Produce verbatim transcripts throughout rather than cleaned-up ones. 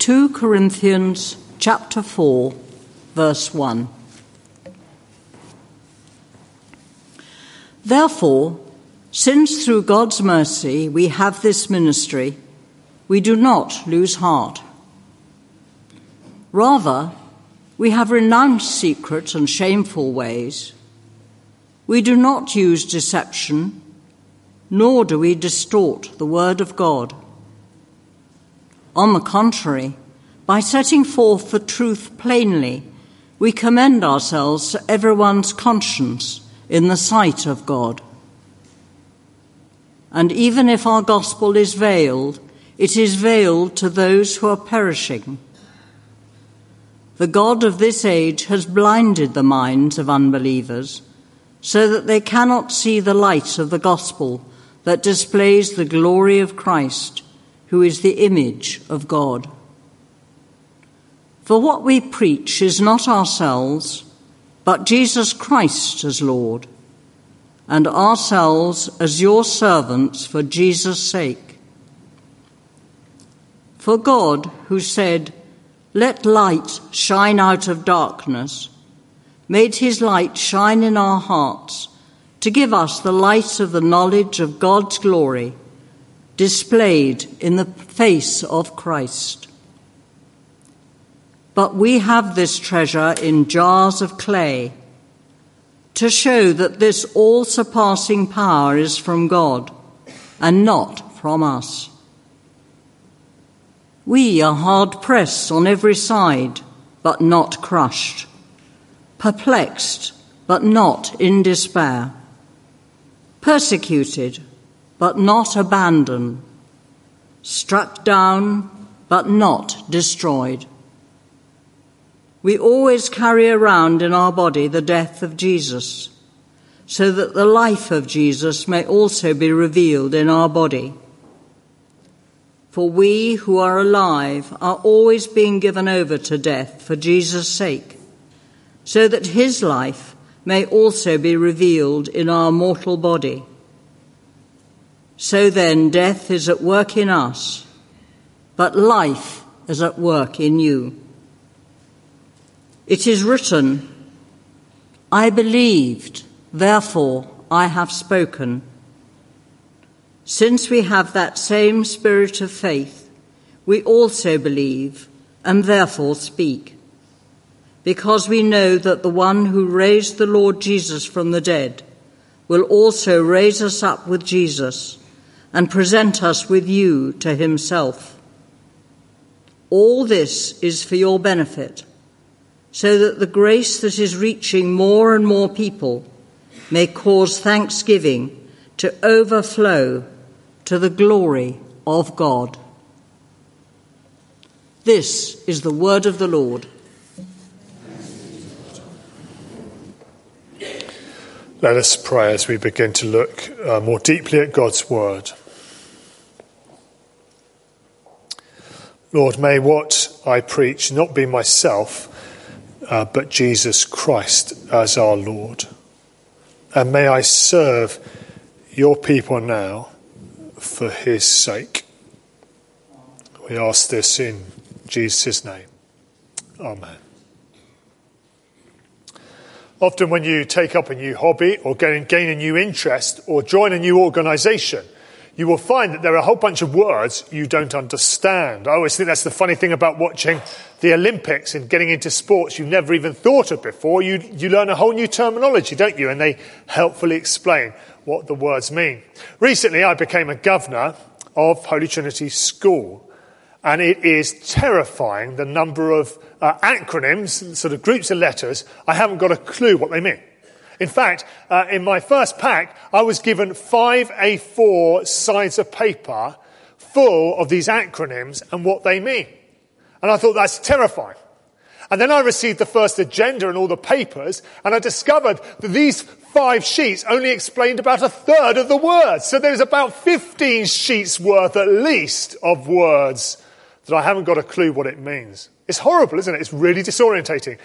Second Corinthians chapter four, verse one. Therefore, since through God's mercy we have this ministry, we do not lose heart. Rather, we have renounced secret and shameful ways. We do not use deception, nor do we distort the word of God. On the contrary, by setting forth the truth plainly, we commend ourselves to everyone's conscience in the sight of God. And even if our gospel is veiled, it is veiled to those who are perishing. The God of this age has blinded the minds of unbelievers, so that they cannot see the light of the gospel that displays the glory of Christ, who is the image of God. For what we preach is not ourselves, but Jesus Christ as Lord, and ourselves as your servants for Jesus' sake. For God, who said, "Let light shine out of darkness," made his light shine in our hearts to give us the light of the knowledge of God's glory displayed in the face of Christ. But we have this treasure in jars of clay to show that this all-surpassing power is from God and not from us. We are hard-pressed on every side, but not crushed, perplexed, but not in despair, persecuted, but not abandoned, struck down, but not destroyed. We always carry around in our body the death of Jesus, so that the life of Jesus may also be revealed in our body. For we who are alive are always being given over to death for Jesus' sake, so that his life may also be revealed in our mortal body. So then death is at work in us, but life is at work in you. It is written, "I believed, therefore I have spoken." Since we have that same spirit of faith, we also believe and therefore speak, because we know that the one who raised the Lord Jesus from the dead will also raise us up with Jesus and present us with you to himself. All this is for your benefit, so that the grace that is reaching more and more people may cause thanksgiving to overflow to the glory of God. This is the word of the Lord. Let us pray as we begin to look uh, more deeply at God's word. Lord, may what I preach not be myself, uh, but Jesus Christ as our Lord. And may I serve your people now for his sake. We ask this in Jesus' name. Amen. Often when you take up a new hobby or gain, gain a new interest or join a new organisation, you will find that there are a whole bunch of words you don't understand. I always think that's the funny thing about watching the Olympics and getting into sports you've never even thought of before. You, you learn a whole new terminology, don't you? And they helpfully explain what the words mean. Recently, I became a governor of Holy Trinity School, and it is terrifying the number of uh, acronyms, sort of groups of letters. I haven't got a clue what they mean. In fact, uh, in my first pack, I was given five A four sides of paper full of these acronyms and what they mean. And I thought, that's terrifying. And then I received the first agenda and all the papers, and I discovered that these five sheets only explained about a third of the words. So there's about fifteen sheets worth at least of words that I haven't got a clue what it means. It's horrible, isn't it? It's really disorientating.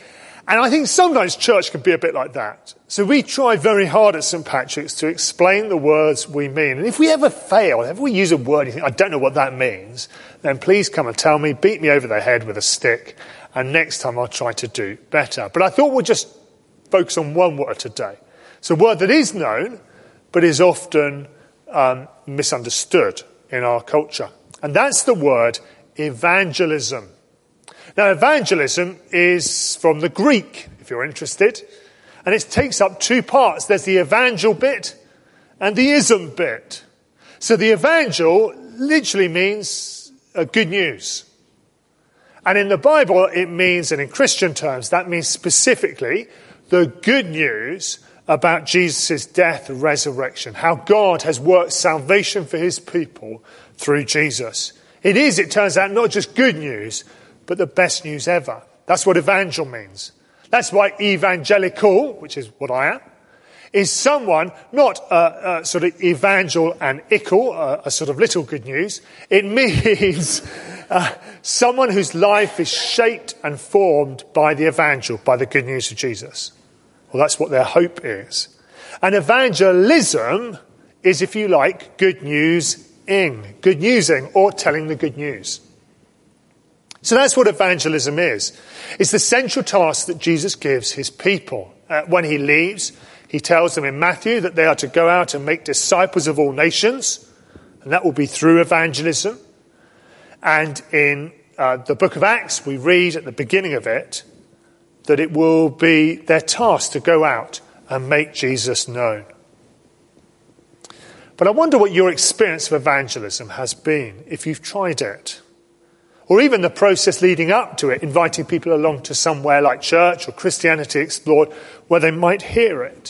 And I think sometimes church can be a bit like that. So we try very hard at Saint Patrick's to explain the words we mean. And if we ever fail, if we use a word and you think, I don't know what that means, then please come and tell me, beat me over the head with a stick, and next time I'll try to do better. But I thought we'll just focus on one word today. It's a word that is known, but is often um, misunderstood in our culture. And that's the word evangelism. Now, evangelism is from the Greek, if you're interested, and it takes up two parts. There's the evangel bit and the ism bit. So the evangel literally means uh, good news. And in the Bible, it means, and in Christian terms, that means specifically the good news about Jesus' death and resurrection, how God has worked salvation for his people through Jesus. It is, it turns out, not just good news, but the best news ever. That's what evangel means. That's why evangelical, which is what I am, is someone, not a, a sort of evangel and ickle, a, a sort of little good news. It means uh, someone whose life is shaped and formed by the evangel, by the good news of Jesus. Well, that's what their hope is. And evangelism is, if you like, good news-ing, good newsing, or telling the good news. So that's what evangelism is. It's the central task that Jesus gives his people. Uh, when he leaves, he tells them in Matthew that they are to go out and make disciples of all nations, and that will be through evangelism. And in uh, the book of Acts, we read at the beginning of it that it will be their task to go out and make Jesus known. But I wonder what your experience of evangelism has been, if you've tried it. Or even the process leading up to it, inviting people along to somewhere like church or Christianity Explored, where they might hear it.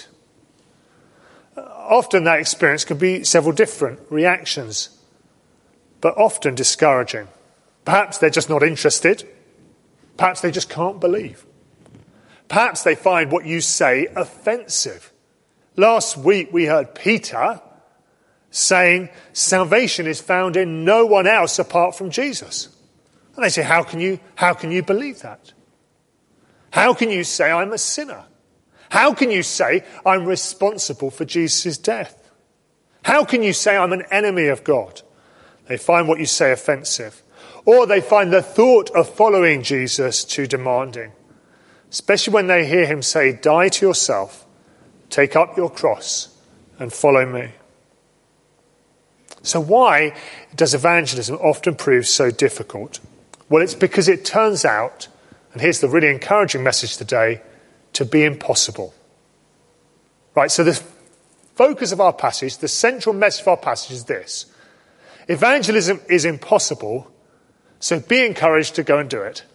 Often that experience can be several different reactions, but often discouraging. Perhaps they're just not interested. Perhaps they just can't believe. Perhaps they find what you say offensive. Last week we heard Peter saying salvation is found in no one else apart from Jesus. And they say, how can you, how can you believe that? How can you say I'm a sinner? How can you say I'm responsible for Jesus' death? How can you say I'm an enemy of God? They find what you say offensive. Or they find the thought of following Jesus too demanding. Especially when they hear him say, die to yourself, take up your cross, and follow me. So why does evangelism often prove so difficult? Well, it's because it turns out, and here's the really encouraging message today, to be impossible. Right, so the focus of our passage, the central message of our passage is this. Evangelism is impossible, so be encouraged to go and do it.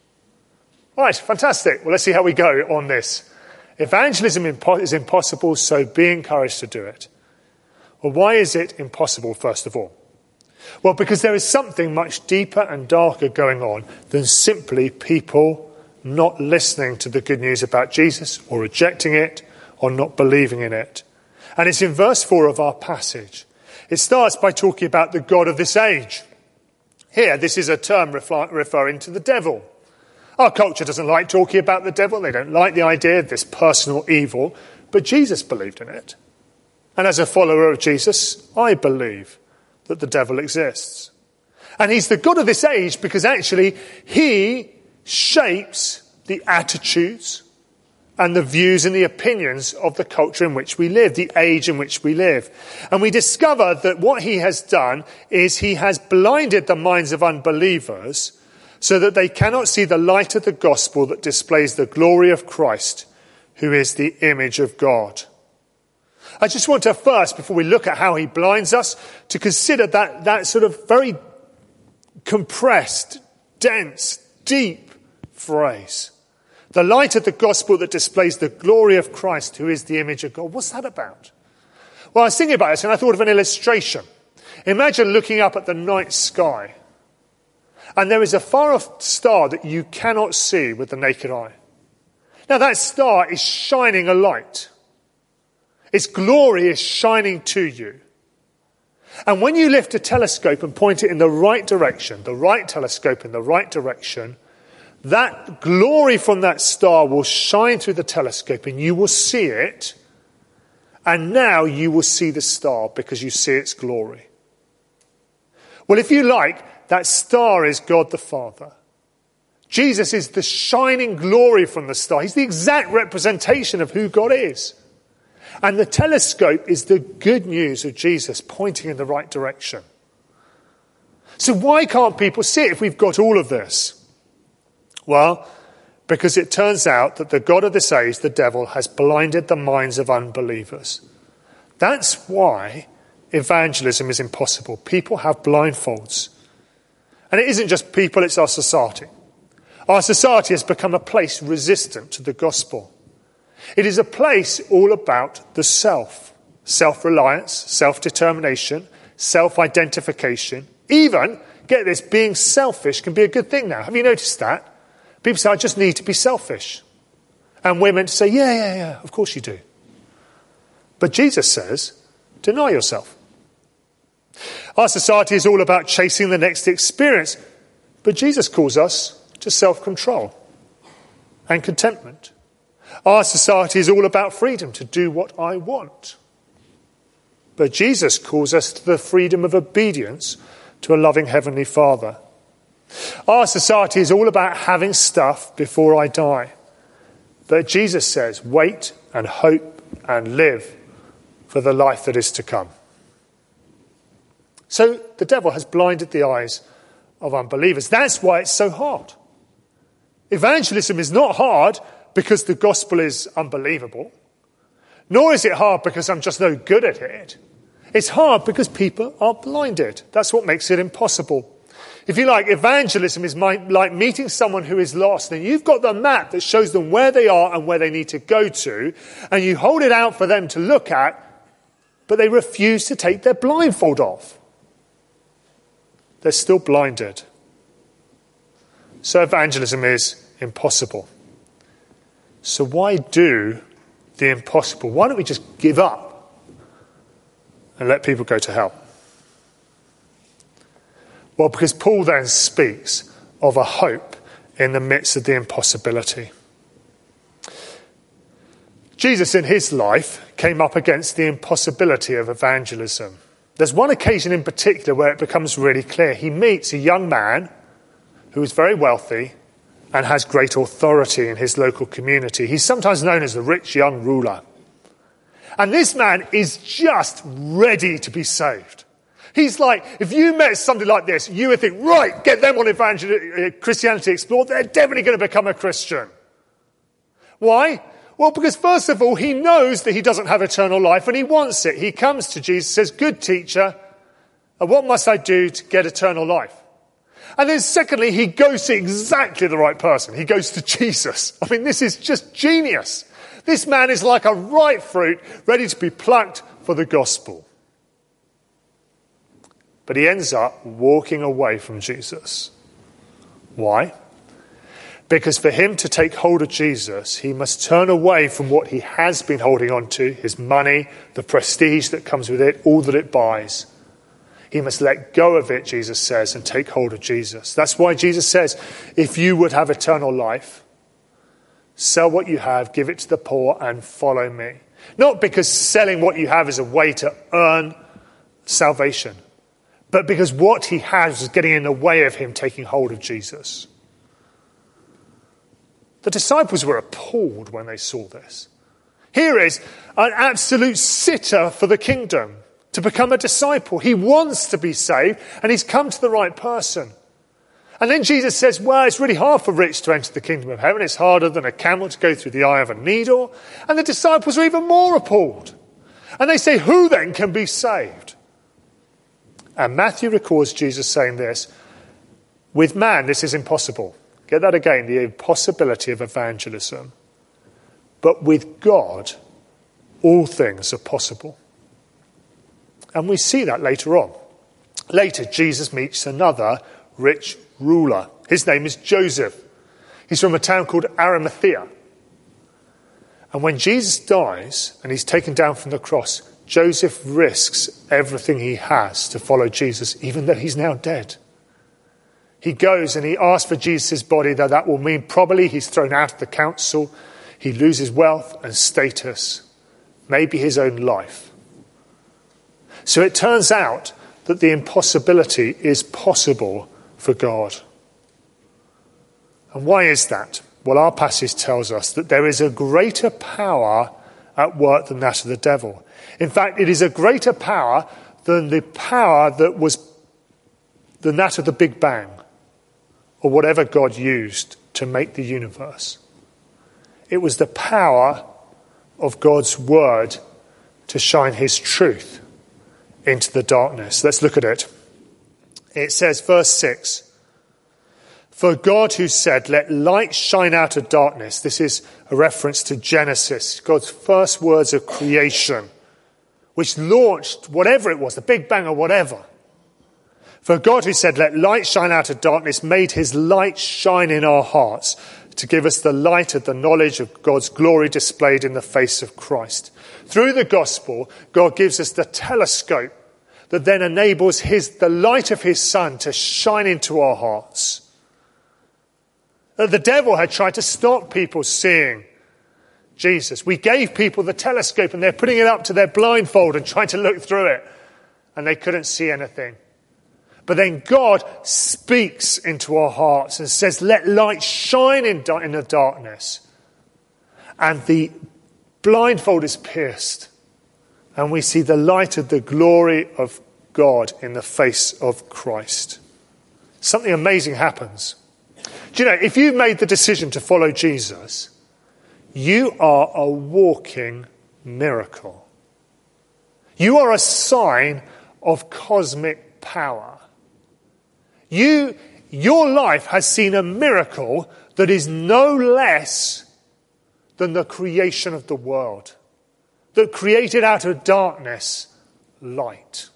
All right, fantastic. Well, let's see how we go on this. Evangelism is impossible, so be encouraged to do it. Well, why is it impossible, first of all? Well, because there is something much deeper and darker going on than simply people not listening to the good news about Jesus or rejecting it or not believing in it. And it's in verse four of our passage. It starts by talking about the God of this age. Here, this is a term refer- referring to the devil. Our culture doesn't like talking about the devil. They don't like the idea of this personal evil. But Jesus believed in it. And as a follower of Jesus, I believe that the devil exists. And he's the God of this age because actually he shapes the attitudes and the views and the opinions of the culture in which we live, the age in which we live. And we discover that what he has done is he has blinded the minds of unbelievers so that they cannot see the light of the gospel that displays the glory of Christ, who is the image of God. I just want to first, before we look at how he blinds us, to consider that, that sort of very compressed, dense, deep phrase. The light of the gospel that displays the glory of Christ, who is the image of God. What's that about? Well, I was thinking about this and I thought of an illustration. Imagine looking up at the night sky. And there is a far-off star that you cannot see with the naked eye. Now that star is shining a light. Its glory is shining to you. And when you lift a telescope and point it in the right direction, the right telescope in the right direction, that glory from that star will shine through the telescope and you will see it. And now you will see the star because you see its glory. Well, if you like, that star is God the Father. Jesus is the shining glory from the star. He's the exact representation of who God is. And the telescope is the good news of Jesus pointing in the right direction. So why can't people see it if we've got all of this? Well, because it turns out that the God of this age, the devil, has blinded the minds of unbelievers. That's why evangelism is impossible. People have blindfolds. And it isn't just people, it's our society. Our society has become a place resistant to the gospel. It is a place all about the self. Self-reliance, self-determination, self-identification. Even, get this, being selfish can be a good thing now. Have you noticed that? People say, I just need to be selfish. And we're meant to say, yeah, yeah, yeah, of course you do. But Jesus says, deny yourself. Our society is all about chasing the next experience. But Jesus calls us to self-control and contentment. Our society is all about freedom to do what I want. But Jesus calls us to the freedom of obedience to a loving Heavenly Father. Our society is all about having stuff before I die. But Jesus says, wait and hope and live for the life that is to come. So the devil has blinded the eyes of unbelievers. That's why it's so hard. Evangelism is not hard because the gospel is unbelievable. Nor is it hard because I'm just no good at it. It's hard because people are blinded. That's what makes it impossible. If you like, evangelism is my, like meeting someone who is lost, and you've got the map that shows them where they are and where they need to go to, and you hold it out for them to look at, but they refuse to take their blindfold off. They're still blinded. So evangelism is impossible. So why do the impossible? Why don't we just give up and let people go to hell? Well, because Paul then speaks of a hope in the midst of the impossibility. Jesus in his life came up against the impossibility of evangelism. There's one occasion in particular where it becomes really clear. He meets a young man who is very wealthy and has great authority in his local community. He's sometimes known as the rich young ruler. And this man is just ready to be saved. He's like, if you met somebody like this, you would think, right, get them on evangel- Christianity Explored. They're definitely going to become a Christian. Why? Well, because first of all, he knows that he doesn't have eternal life and he wants it. He comes to Jesus, says, good teacher, what must I do to get eternal life? And then secondly, he goes to exactly the right person. He goes to Jesus. I mean, this is just genius. This man is like a ripe fruit ready to be plucked for the gospel. But he ends up walking away from Jesus. Why? Because for him to take hold of Jesus, he must turn away from what he has been holding on to, his money, the prestige that comes with it, all that it buys. He must let go of it, Jesus says, and take hold of Jesus. That's why Jesus says, if you would have eternal life, sell what you have, give it to the poor, and follow me. Not because selling what you have is a way to earn salvation, but because what he has is getting in the way of him taking hold of Jesus. The disciples were appalled when they saw this. Here is an absolute sitter for the kingdom to become a disciple. He wants to be saved, and he's come to the right person. And then Jesus says, well, it's really hard for rich to enter the kingdom of heaven. It's harder than a camel to go through the eye of a needle. And the disciples are even more appalled. And they say, who then can be saved? And Matthew records Jesus saying this, with man this is impossible. Get that again, the impossibility of evangelism. But with God, all things are possible. And we see that later on. Later, Jesus meets another rich ruler. His name is Joseph. He's from a town called Arimathea. And when Jesus dies and he's taken down from the cross, Joseph risks everything he has to follow Jesus, even though he's now dead. he goes and he asks for Jesus' body, though that will mean probably he's thrown out of the council, he loses wealth and status, maybe his own life. So it turns out that the impossibility is possible for God. And why is that? Well, our passage tells us that there is a greater power at work than that of the devil. In fact, it is a greater power than the power that was than that of the Big Bang, or whatever God used to make the universe. It was the power of God's word to shine his truth into the darkness. Let's look at it. It says, verse six, "For God who said, 'Let light shine out of darkness,'" this is a reference to Genesis, God's first words of creation, which launched whatever it was, the Big Bang or whatever. "For God who said, 'Let light shine out of darkness,' made his light shine in our hearts to give us the light of the knowledge of God's glory displayed in the face of Christ." Through the gospel, God gives us the telescope that then enables his, the light of his Son to shine into our hearts. The devil had tried to stop people seeing Jesus. We gave people the telescope and they're putting it up to their blindfold and trying to look through it, and they couldn't see anything. But then God speaks into our hearts and says, "Let light shine in, in the darkness." And the blindfold is pierced, and we see the light of the glory of God in the face of Christ. Something amazing happens. Do you know, if you've made the decision to follow Jesus, you are a walking miracle. You are a sign of cosmic power. You, your life has seen a miracle that is no less than the creation of the world, that created out of darkness light.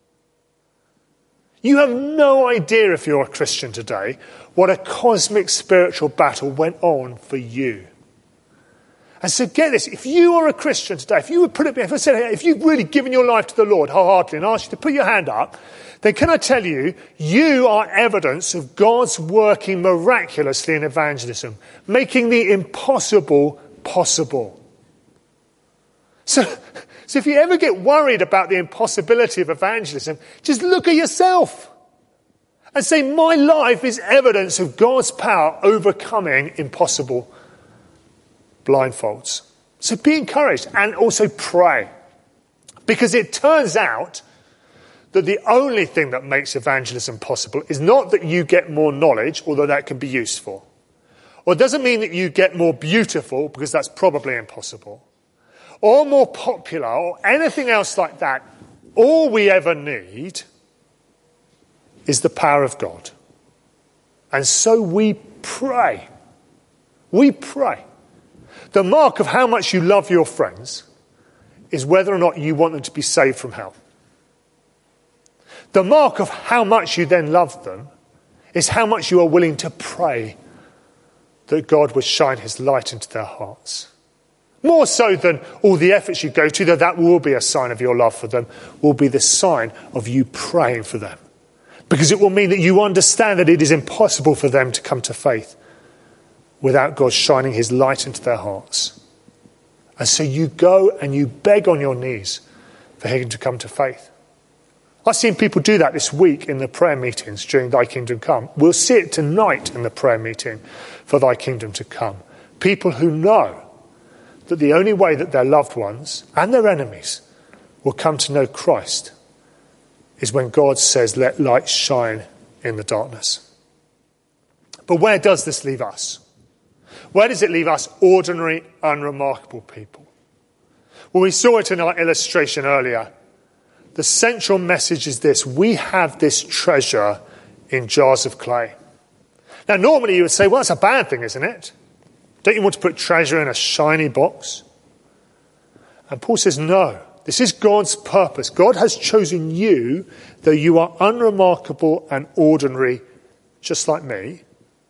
You have no idea, if you're a Christian today, what a cosmic spiritual battle went on for you. And so get this, if you are a Christian today, if you would put it, if I said, if you've really given your life to the Lord wholeheartedly and asked you to put your hand up, then can I tell you, you are evidence of God's working miraculously in evangelism, making the impossible possible. So, so if you ever get worried about the impossibility of evangelism, just look at yourself and say, my life is evidence of God's power overcoming impossible blindfolds. So be encouraged and also pray. Because it turns out that the only thing that makes evangelism possible is not that you get more knowledge, although that can be useful. Or it doesn't mean that you get more beautiful, because that's probably impossible. Or more popular, or anything else like that. All we ever need is the power of God. And so we pray. We pray. The mark of how much you love your friends is whether or not you want them to be saved from hell. The mark of how much you then love them is how much you are willing to pray that God would shine his light into their hearts. More so than all the efforts you go to, though that will be a sign of your love for them, will be the sign of you praying for them. Because it will mean that you understand that it is impossible for them to come to faith without God shining his light into their hearts. And so you go and you beg on your knees for him to come to faith. I've seen people do that this week in the prayer meetings during Thy Kingdom Come. We'll see it tonight in the prayer meeting for Thy Kingdom to Come. People who know that the only way that their loved ones and their enemies will come to know Christ is when God says, let light shine in the darkness. But where does this leave us? Where does it leave us, ordinary, unremarkable people? Well, we saw it in our illustration earlier. The central message is this: we have this treasure in jars of clay. Now, normally you would say, well, that's a bad thing, isn't it? Don't you want to put treasure in a shiny box? And Paul says, no, this is God's purpose. God has chosen you, though you are unremarkable and ordinary, just like me.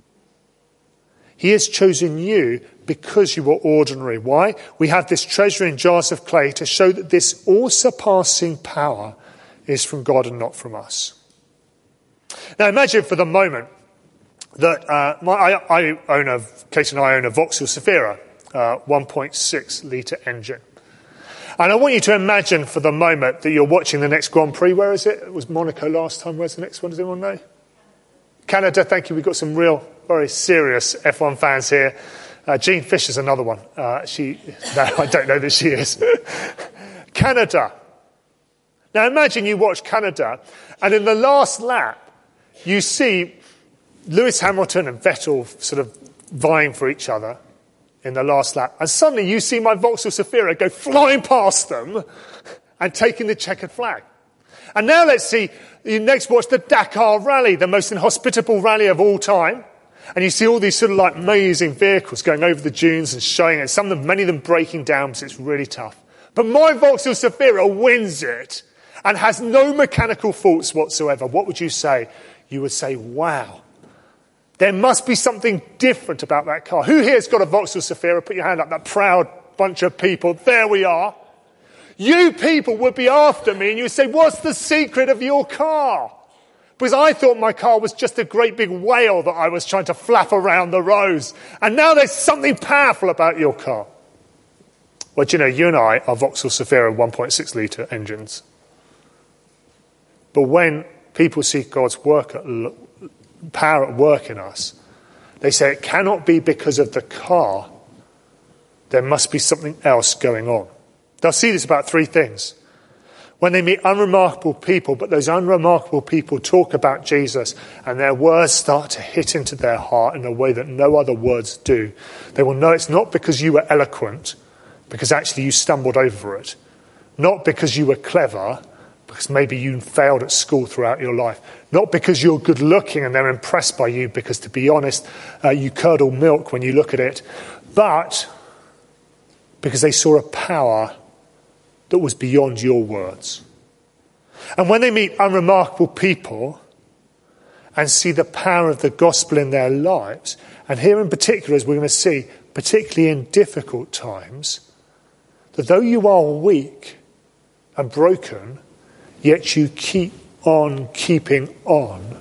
He has chosen you because you are ordinary. Why? We have this treasure in jars of clay to show that this all-surpassing power is from God and not from us. Now imagine for the moment that uh, my, I, I own a, Kate and I own a Vauxhall Zafira, uh, one point six litre engine. And I want you to imagine for the moment that you're watching the next Grand Prix. Where is it? It was Monaco last time. Where's the next one? Does anyone know? Canada, thank you. We've got some real, very serious F one fans here. Uh, Jean Fisher's another one. Uh, she, no, I don't know that she is. Canada. Now imagine you watch Canada, and in the last lap, you see Lewis Hamilton and Vettel sort of vying for each other in the last lap. And suddenly you see my Vauxhall Zafira go flying past them and taking the checkered flag. And now let's see, you next watch the Dakar Rally, the most inhospitable rally of all time. And you see all these sort of like amazing vehicles going over the dunes and showing it. Some of them, many of them breaking down because it's really tough. But my Vauxhall Zafira wins it and has no mechanical faults whatsoever. What would you say? You would say, wow, there must be something different about that car. Who here has got a Vauxhall Zafira? Put your hand up, that proud bunch of people. There we are. You people would be after me and you would say, what's the secret of your car? Because I thought my car was just a great big whale that I was trying to flap around the roads. And now there's something powerful about your car. Well, do you know, you and I are Vauxhall Zafira one point six litre engines. But when people see God's work at, power at work in us, they say it cannot be because of the car. There must be something else going on. They'll see this about three things. When they meet unremarkable people, but those unremarkable people talk about Jesus and their words start to hit into their heart in a way that no other words do, they will know it's not because you were eloquent, because actually you stumbled over it. Not because you were clever, because maybe you failed at school throughout your life. Not because you're good looking and they're impressed by you, because to be honest, uh, you curdle milk when you look at it. But because they saw a power that was beyond your words. And when they meet unremarkable people and see the power of the gospel in their lives, and here in particular, as we're going to see, particularly in difficult times, that though you are weak and broken, yet you keep on keeping on,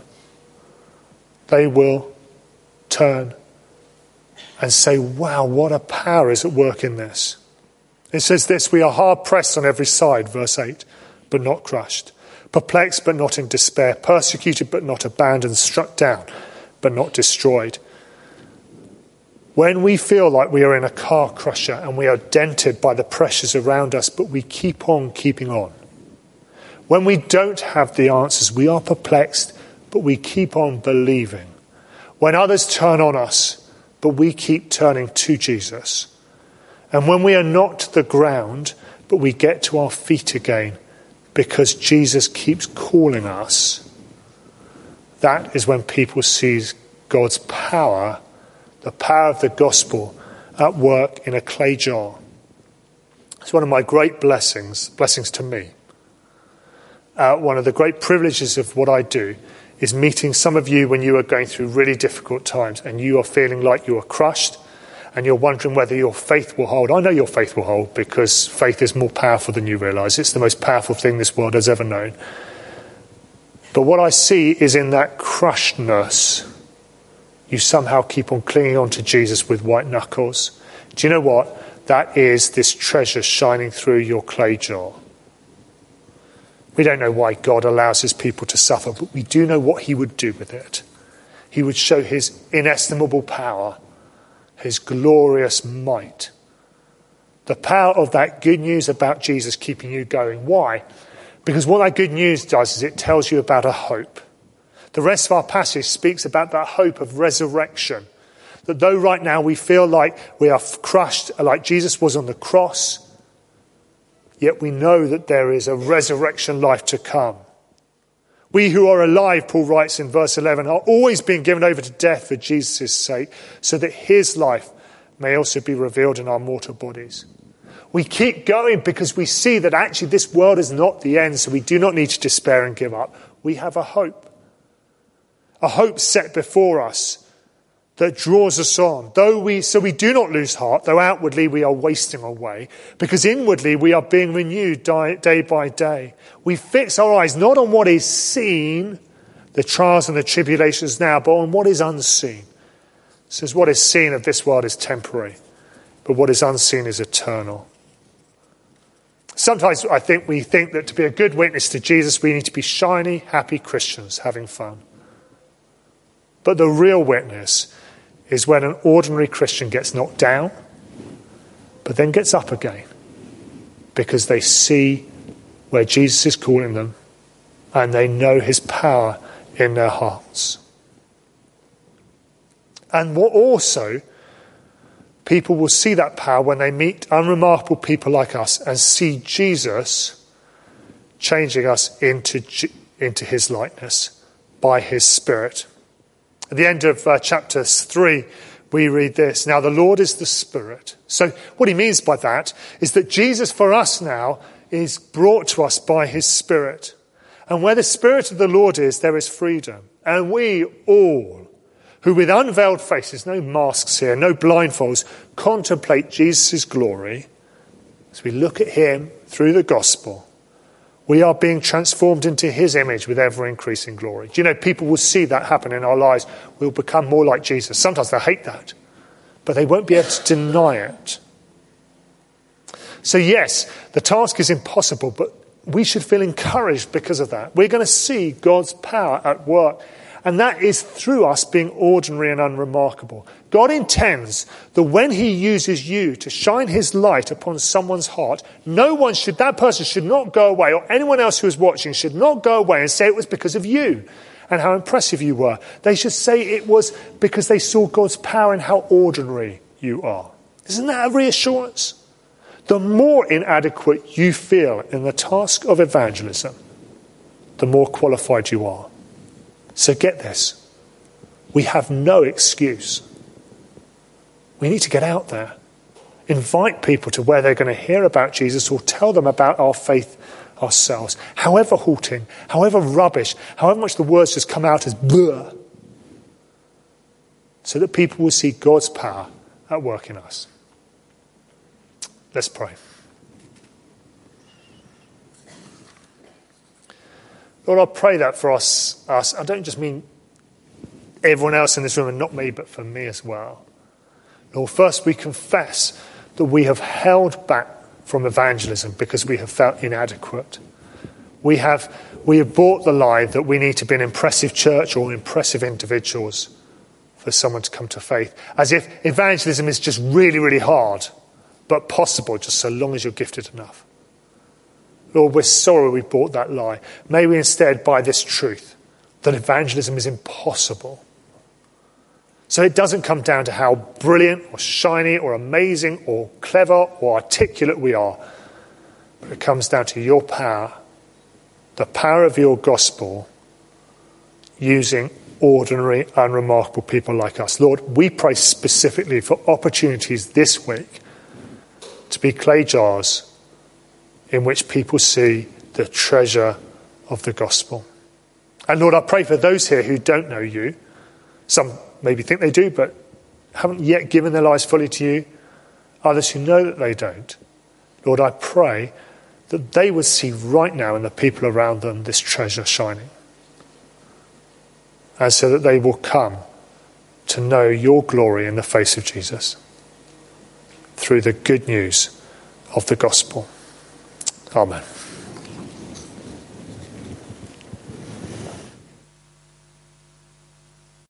they will turn and say, wow, what a power is at work in this. It says this, we are hard pressed on every side, verse eight, but not crushed. Perplexed, but not in despair. Persecuted, but not abandoned. Struck down, but not destroyed. When we feel like we are in a car crusher and we are dented by the pressures around us, but we keep on keeping on. When we don't have the answers, we are perplexed, but we keep on believing. When others turn on us, but we keep turning to Jesus. And when we are knocked to the ground, but we get to our feet again because Jesus keeps calling us, that is when people see God's power, the power of the gospel at work in a clay jar. It's one of my great blessings, blessings to me. Uh, one of the great privileges of what I do is meeting some of you when you are going through really difficult times and you are feeling like you are crushed, and you're wondering whether your faith will hold. I know your faith will hold because faith is more powerful than you realise. It's the most powerful thing this world has ever known. But what I see is in that crushedness, you somehow keep on clinging on to Jesus with white knuckles. Do you know what? That is this treasure shining through your clay jar. We don't know why God allows his people to suffer, but we do know what he would do with it. He would show his inestimable power, his glorious might. The power of that good news about Jesus keeping you going. Why? Because what that good news does is it tells you about a hope. The rest of our passage speaks about that hope of resurrection. That though right now we feel like we are crushed, like Jesus was on the cross, yet we know that there is a resurrection life to come. We who are alive, Paul writes in verse eleven, are always being given over to death for Jesus' sake, so that his life may also be revealed in our mortal bodies. We keep going because we see that actually this world is not the end, so we do not need to despair and give up. We have a hope. A hope set before us that draws us on. Though we, so we do not lose heart, though outwardly we are wasting away, because inwardly we are being renewed day, day by day. We fix our eyes not on what is seen, the trials and the tribulations now, but on what is unseen. It says what is seen of this world is temporary, but what is unseen is eternal. Sometimes I think we think that to be a good witness to Jesus, we need to be shiny, happy Christians having fun. But the real witness is when an ordinary Christian gets knocked down, but then gets up again, because they see where Jesus is calling them and they know his power in their hearts. And what also, people will see that power when they meet unremarkable people like us and see Jesus changing us into, into his likeness by his Spirit. At the end of uh, chapter three, we read this. Now the Lord is the Spirit. So what he means by that is that Jesus for us now is brought to us by his Spirit. And where the Spirit of the Lord is, there is freedom. And we all, who with unveiled faces, no masks here, no blindfolds, contemplate Jesus' glory, as we look at him through the gospel, we are being transformed into his image with ever-increasing glory. Do you know, people will see that happen in our lives. We'll become more like Jesus. Sometimes they'll hate that, but they won't be able to deny it. So yes, the task is impossible, but we should feel encouraged because of that. We're going to see God's power at work, and that is through us being ordinary and unremarkable. God intends that when he uses you to shine his light upon someone's heart, no one should, that person should not go away, or anyone else who is watching should not go away and say it was because of you and how impressive you were. They should say it was because they saw God's power and how ordinary you are. Isn't that a reassurance? The more inadequate you feel in the task of evangelism, the more qualified you are. So get this. We have no excuse. We need to get out there. Invite people to where they're going to hear about Jesus or tell them about our faith ourselves. However halting, however rubbish, however much the words just come out as blur. So that people will see God's power at work in us. Let's pray. Lord, I pray that for us, us. I don't just mean everyone else in this room and not me, but for me as well. Lord, first we confess that we have held back from evangelism because we have felt inadequate. We have, we have bought the lie that we need to be an impressive church or impressive individuals for someone to come to faith. As if evangelism is just really, really hard, but possible just so long as you're gifted enough. Lord, we're sorry we bought that lie. May we instead buy this truth, that evangelism is impossible. So it doesn't come down to how brilliant or shiny or amazing or clever or articulate we are, but it comes down to your power, the power of your gospel, using ordinary, unremarkable people like us. Lord, we pray specifically for opportunities this week to be clay jars in which people see the treasure of the gospel. And Lord, I pray for those here who don't know you. Some maybe think they do, but haven't yet given their lives fully to you. Others who know that they don't. Lord, I pray that they would see right now in the people around them this treasure shining. And so that they will come to know your glory in the face of Jesus through the good news of the gospel. Amen.